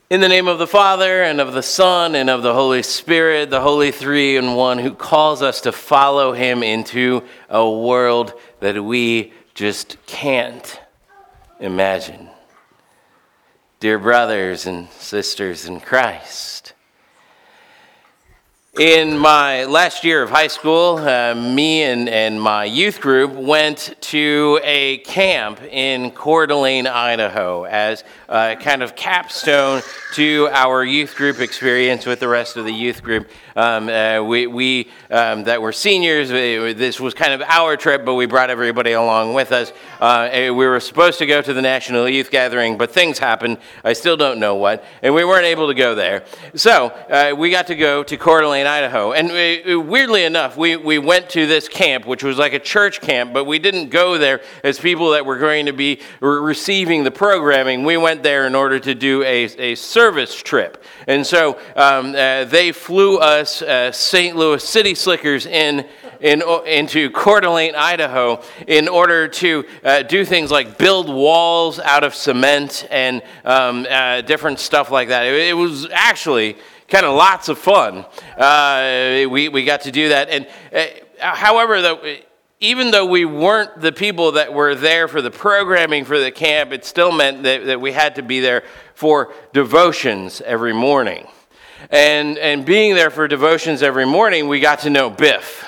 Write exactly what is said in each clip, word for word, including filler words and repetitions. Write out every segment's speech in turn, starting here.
In the name of the Father, and of the Son, and of the Holy Spirit, the Holy Three in One, who calls us to follow him into a world that we just can't imagine. Dear brothers and sisters in Christ, in my last year of high school, uh, me and, and my youth group went to a camp in Coeur d'Alene, Idaho, as a kind of capstone to our youth group experience with the rest of the youth group. Um, uh, we, we um, that were seniors, we, this was kind of our trip, but we brought everybody along with us. Uh, we were supposed to go to the National Youth Gathering, but things happened. I still don't know what, and we weren't able to go there. So uh, we got to go to Coeur d'Alene, Idaho. And we, weirdly enough, we, we went to this camp, which was like a church camp, but we didn't go there as people that were going to be re- receiving the programming. We went there in order to do a, a service trip. And so um, uh, they flew us uh, Saint Louis City Slickers in, in into Coeur d'Alene, Idaho, in order to uh, do things like build walls out of cement and um, uh, different stuff like that. It, it was actually kind of lots of fun. Uh, we, we got to do that. And uh, however, though, even though we weren't the people that were there for the programming for the camp, it still meant that, that we had to be there for devotions every morning. And, and being there for devotions every morning, we got to know Biff.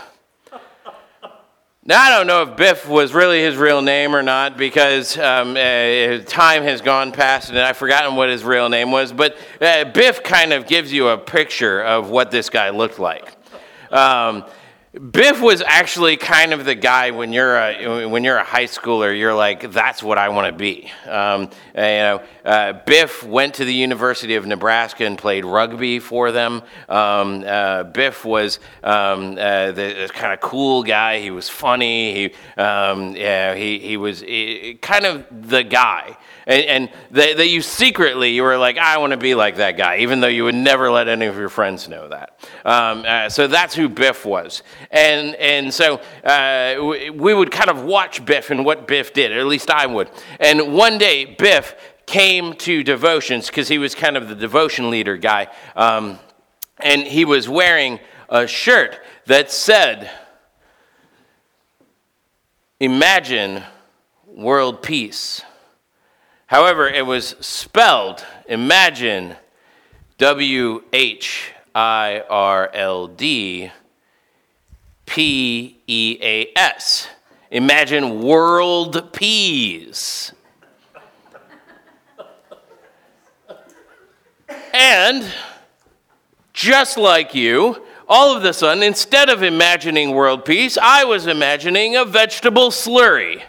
Now, I don't know if Biff was really his real name or not, because um, uh, time has gone past and I've forgotten what his real name was, but uh, Biff kind of gives you a picture of what this guy looked like. Um, Biff was actually kind of the guy when you're a, when you're a high schooler, you're like, that's what I want to be. Um, you know, uh, Biff went to the University of Nebraska and played rugby for them. Um, uh, Biff was um, uh, the, the kind of cool guy. He was funny. He um, yeah, he he was he, kind of the guy. And, and that, that you secretly, you were like, I want to be like that guy, even though you would never let any of your friends know that. Um, uh, so that's who Biff was. And and so uh, we, we would kind of watch Biff and what Biff did, or at least I would. And one day, Biff came to devotions, because he was kind of the devotion leader guy. Um, and he was wearing a shirt that said, "Imagine world peace." However, it was spelled, imagine, W H I R L D P E A S. Imagine world peas. And, just like you, all of a sudden, instead of imagining world peace, I was imagining a vegetable slurry.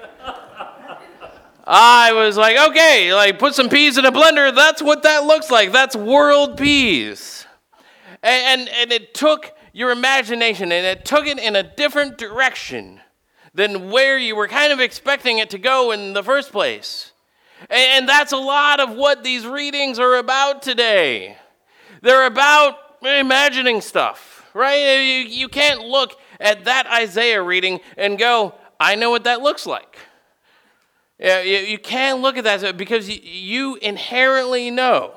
I was like, okay, like put some peas in a blender. That's what that looks like. That's world peas. And, and, and it took your imagination and it took it in a different direction than where you were kind of expecting it to go in the first place. And, and that's a lot of what these readings are about today. They're about imagining stuff, right? You, you can't look at that Isaiah reading and go, I know what that looks like. Yeah, you, you can't look at that because you, you inherently know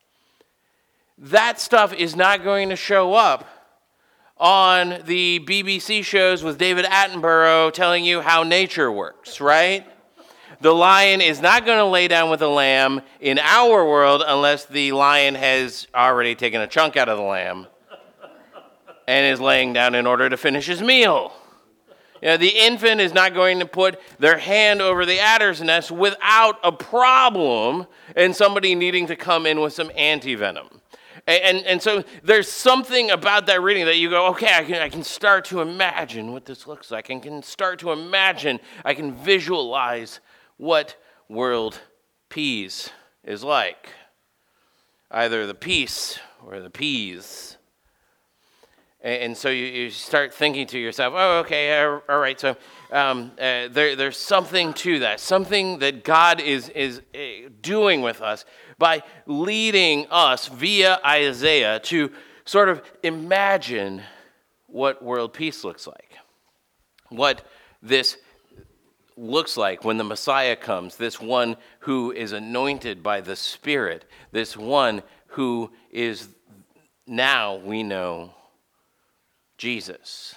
that stuff is not going to show up on the B B C shows with David Attenborough telling you how nature works, right? The lion is not going to lay down with the lamb in our world unless the lion has already taken a chunk out of the lamb and is laying down in order to finish his meal. You know, the infant is not going to put their hand over the adder's nest without a problem and somebody needing to come in with some anti-venom. And, and, and so there's something about that reading that you go, okay, I can, I can start to imagine what this looks like. I can start to imagine, I can visualize what world peace is like. Either the peace or the peas. And so you, you start thinking to yourself, oh, okay, all right, so um, uh, there, there's something to that, something that God is, is uh, doing with us by leading us via Isaiah to sort of imagine what world peace looks like, what this looks like when the Messiah comes, this one who is anointed by the Spirit, this one who is now, we know, Jesus.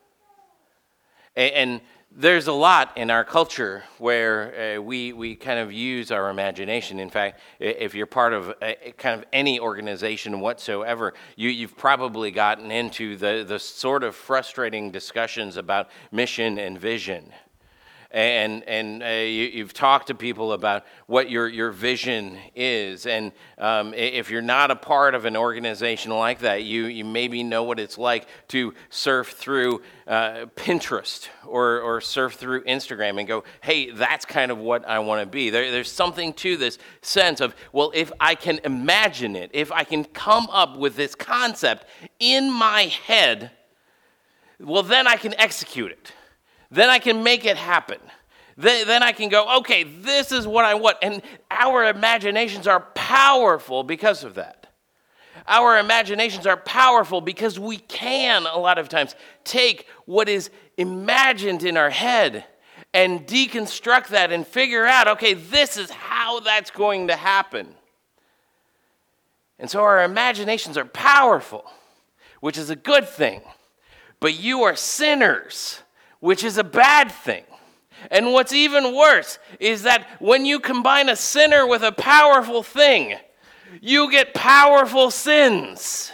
And there's a lot in our culture where uh, we we kind of use our imagination. In fact, if you're part of a, kind of any organization whatsoever, you, you've probably gotten into the, the sort of frustrating discussions about mission and vision. And and uh, you, you've talked to people about what your, your vision is. And um, if you're not a part of an organization like that, you, you maybe know what it's like to surf through uh, Pinterest or, or surf through Instagram and go, hey, that's kind of what I want to be. There, there's something to this sense of, well, if I can imagine it, if I can come up with this concept in my head, well, then I can execute it. Then I can make it happen. Then, then I can go, okay, this is what I want. And our imaginations are powerful because of that. Our imaginations are powerful because we can, a lot of times, take what is imagined in our head and deconstruct that and figure out, okay, this is how that's going to happen. And so our imaginations are powerful, which is a good thing. But you are sinners, which is a bad thing. And what's even worse is that when you combine a sinner with a powerful thing, you get powerful sins.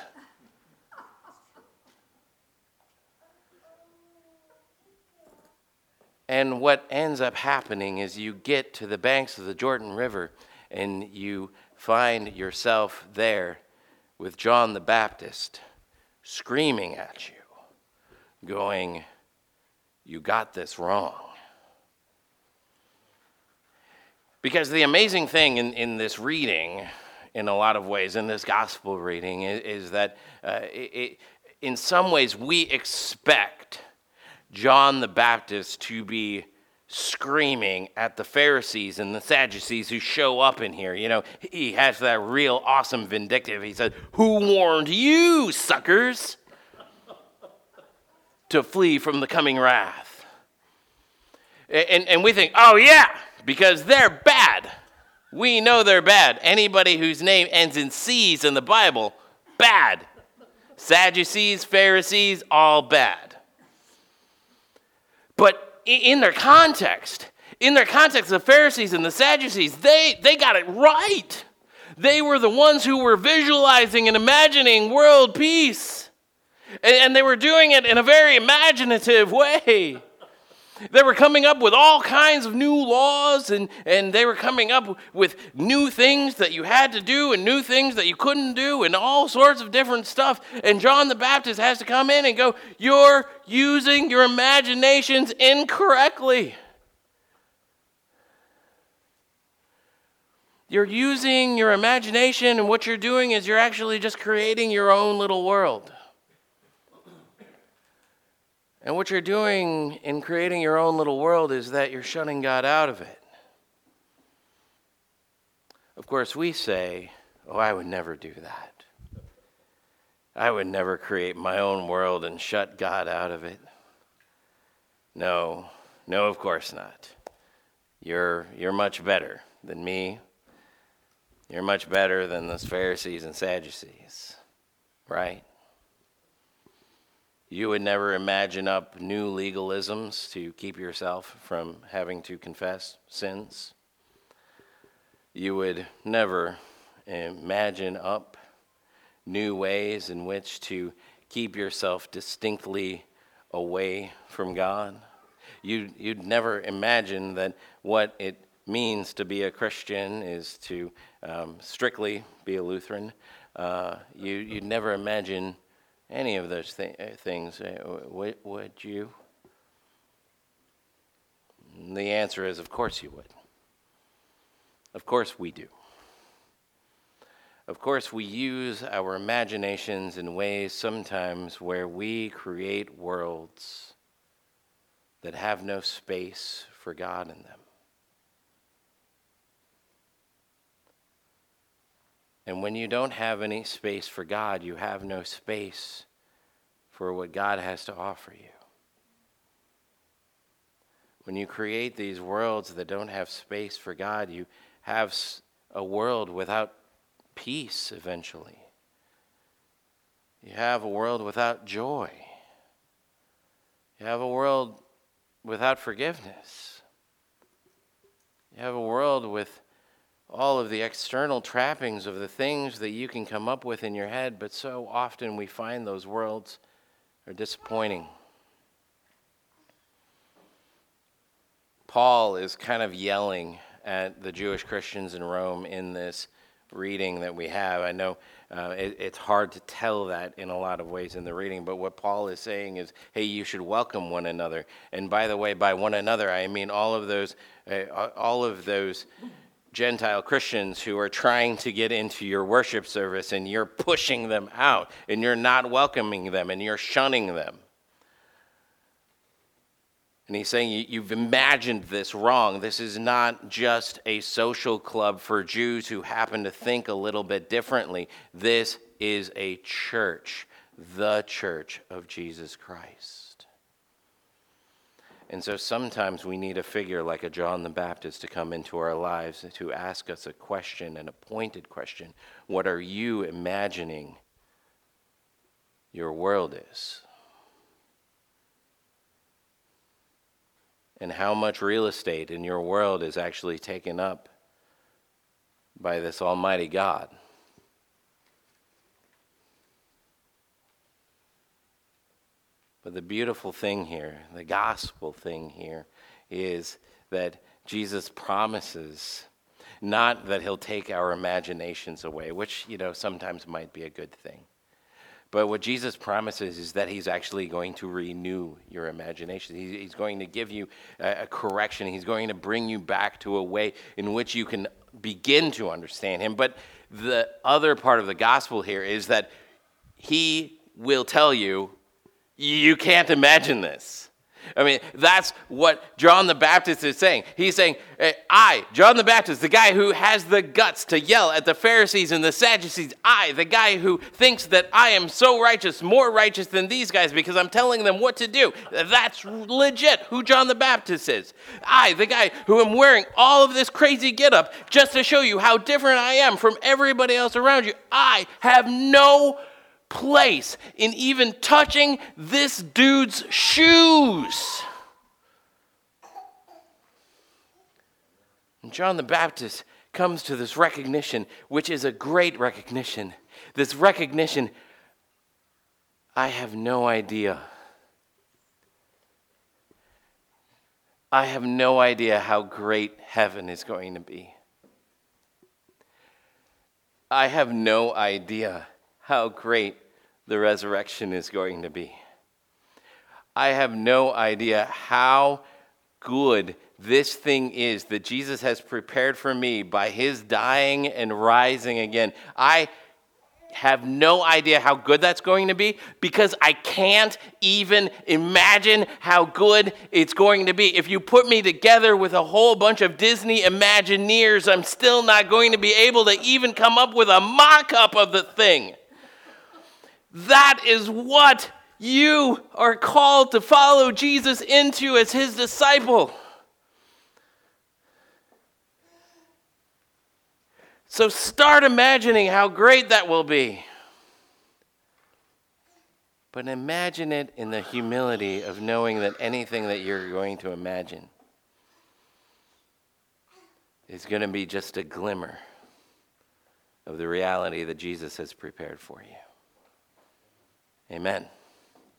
And what ends up happening is you get to the banks of the Jordan River and you find yourself there with John the Baptist screaming at you, going, you got this wrong. Because the amazing thing in, in this reading, in a lot of ways, in this gospel reading, is, is that uh, it, it, in some ways we expect John the Baptist to be screaming at the Pharisees and the Sadducees who show up in here. You know, he has that real awesome vindictive. He said, who warned you, suckers, to flee from the coming wrath? And, and we think, oh yeah, because they're bad. We know they're bad. Anybody whose name ends in C's in the Bible, bad. Sadducees, Pharisees, all bad. But in their context, in their context, the Pharisees and the Sadducees, they, they got it right. They were the ones who were visualizing and imagining world peace. And they were doing it in a very imaginative way. They were coming up with all kinds of new laws, and, and they were coming up with new things that you had to do and new things that you couldn't do and all sorts of different stuff. And John the Baptist has to come in and go, you're using your imaginations incorrectly. You're using your imagination, and what you're doing is you're actually just creating your own little world. And what you're doing in creating your own little world is that you're shutting God out of it. Of course, we say, oh, I would never do that. I would never create my own world and shut God out of it. No, no, of course not. You're, you're much better than me. You're much better than those Pharisees and Sadducees, right? You would never imagine up new legalisms to keep yourself from having to confess sins. You would never imagine up new ways in which to keep yourself distinctly away from God. You'd, you'd never imagine that what it means to be a Christian is to um, strictly be a Lutheran. Uh, you, you'd never imagine any of those th- things, would, would you? And the answer is, of course you would. Of course we do. Of course we use our imaginations in ways sometimes where we create worlds that have no space for God in them. And when you don't have any space for God, you have no space for what God has to offer you. when you create these worlds that don't have space for God, you have a world without peace eventually. You have a world without joy. You have a world without forgiveness. You have a world with all of the external trappings of the things that you can come up with in your head, but so often we find those worlds are disappointing. Paul is kind of yelling at the Jewish Christians in Rome in this reading that we have. I know uh, it, it's hard to tell that in a lot of ways in the reading, but what Paul is saying is, hey, you should welcome one another. And by the way, by one another, I mean all of those, uh, all of those Gentile Christians who are trying to get into your worship service, and you're pushing them out, and you're not welcoming them, and you're shunning them. And he's saying you've imagined this wrong. This is not just a social club for Jews who happen to think a little bit differently. This is a church, the church of Jesus Christ. And so sometimes we need a figure like a John the Baptist to come into our lives to ask us a question, an appointed question. What are you imagining your world is? And how much real estate in your world is actually taken up by this almighty God? But the beautiful thing here, the gospel thing here, is that Jesus promises not that he'll take our imaginations away, which, you know, sometimes might be a good thing. But what Jesus promises is that he's actually going to renew your imagination. He's going to give you a correction. He's going to bring you back to a way in which you can begin to understand him. But the other part of the gospel here is that he will tell you, you can't imagine this. I mean, that's what John the Baptist is saying. He's saying, I, John the Baptist, the guy who has the guts to yell at the Pharisees and the Sadducees, I, the guy who thinks that I am so righteous, more righteous than these guys because I'm telling them what to do. That's legit who John the Baptist is. I, the guy who am wearing all of this crazy getup just to show you how different I am from everybody else around you. I have no place in even touching this dude's shoes. And John the Baptist comes to this recognition, which is a great recognition. This recognition, I have no idea. I have no idea how great heaven is going to be. I have no idea how great the resurrection is going to be. I have no idea how good this thing is that Jesus has prepared for me by his dying and rising again. I have no idea how good that's going to be because I can't even imagine how good it's going to be. If you put me together with a whole bunch of Disney Imagineers, I'm still not going to be able to even come up with a mock-up of the thing. That is what you are called to follow Jesus into as his disciple. So start imagining how great that will be. But imagine it in the humility of knowing that anything that you're going to imagine is going to be just a glimmer of the reality that Jesus has prepared for you. Amen.